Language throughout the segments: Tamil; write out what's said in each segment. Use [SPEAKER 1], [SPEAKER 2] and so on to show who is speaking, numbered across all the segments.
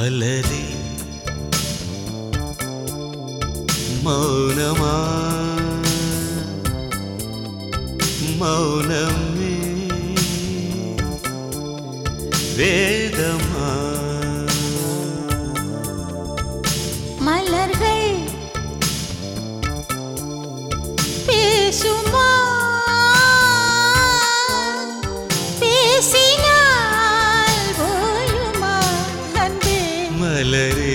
[SPEAKER 1] மலரே மௌனமா மௌனமே வேதமா
[SPEAKER 2] மலர்கள் பேசுமா பேசினால் போயுமா அன்பே
[SPEAKER 1] மலரே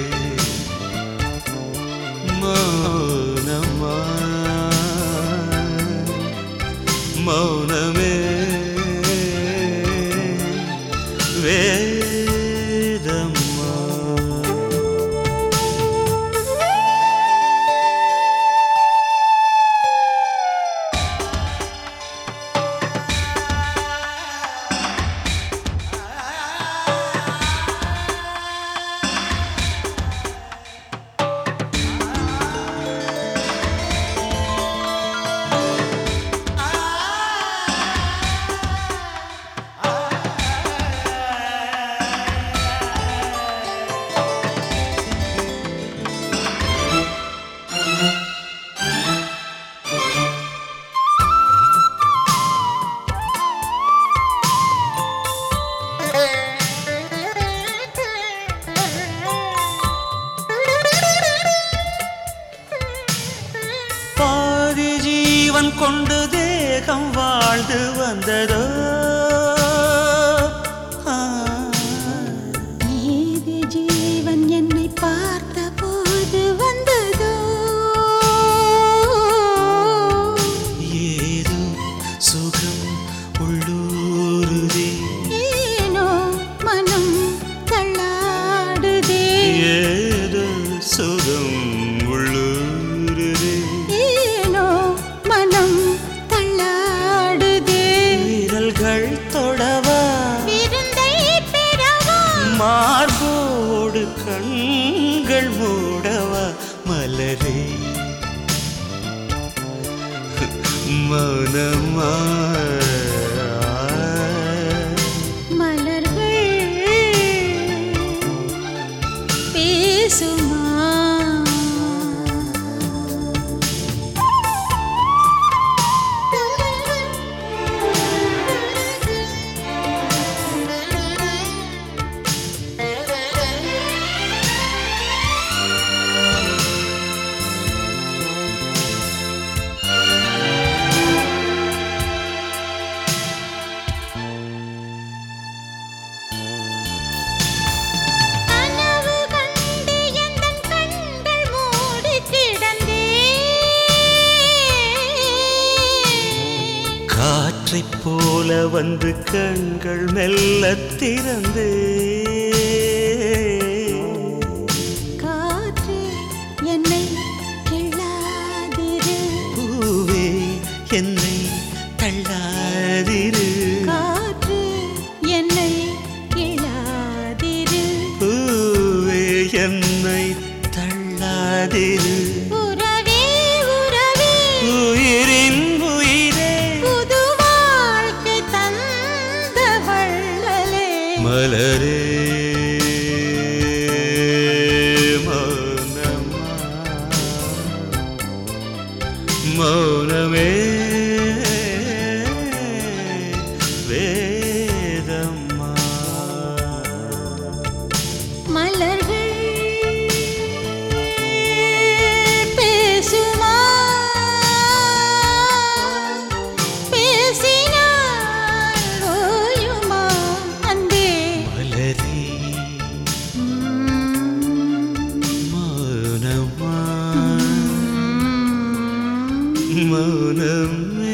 [SPEAKER 1] மௌனமா மௌனமே வேதமா பாதி ஜீவன் கொண்டு தேகம் வாழ்ந்து வந்ததோ
[SPEAKER 2] நீதி ஜீவன் என்னை பார்த்த போது வந்ததோ
[SPEAKER 1] ஏதோ சுகம் உள்ளூருதே
[SPEAKER 2] ஏனோ மனம் தள்ளாடுதே
[SPEAKER 1] ஏதோ சுகம் உள்ளூருதே
[SPEAKER 2] ஏனோ மனம் தள்ளாடுதே
[SPEAKER 1] விரல்கள் தொடவா
[SPEAKER 2] விருந்தை பெறவா
[SPEAKER 1] மார்போடு கண்கள் மூடவா மலரே மௌனமா
[SPEAKER 2] மலர்கள் பேசுமா கனவு கண்டு எந்தன் கண்கள் மூடி கிடந்தேன்
[SPEAKER 1] காற்றைப் போல வந்து கண்கள் மெல்லத் திறந்தே
[SPEAKER 2] காற்று என்னை கிள்ளாதிரு
[SPEAKER 1] பூவே என்னை தள்ளாதிரு
[SPEAKER 2] காற்று என்னை கிள்ளாதிரு
[SPEAKER 1] பூவே என்னை தள்ளாதிரு
[SPEAKER 2] உறவே உறவே
[SPEAKER 1] உயிரின் உயிரே
[SPEAKER 2] புது வாழ்க்கை தந்த வள்ளலே
[SPEAKER 1] மலரே மௌனமா மௌனமே வேதமா
[SPEAKER 2] மலர்கள் பேசுமா பேசினால் ஓயுமா அன்பே
[SPEAKER 1] மலரே மௌனமா மௌனமே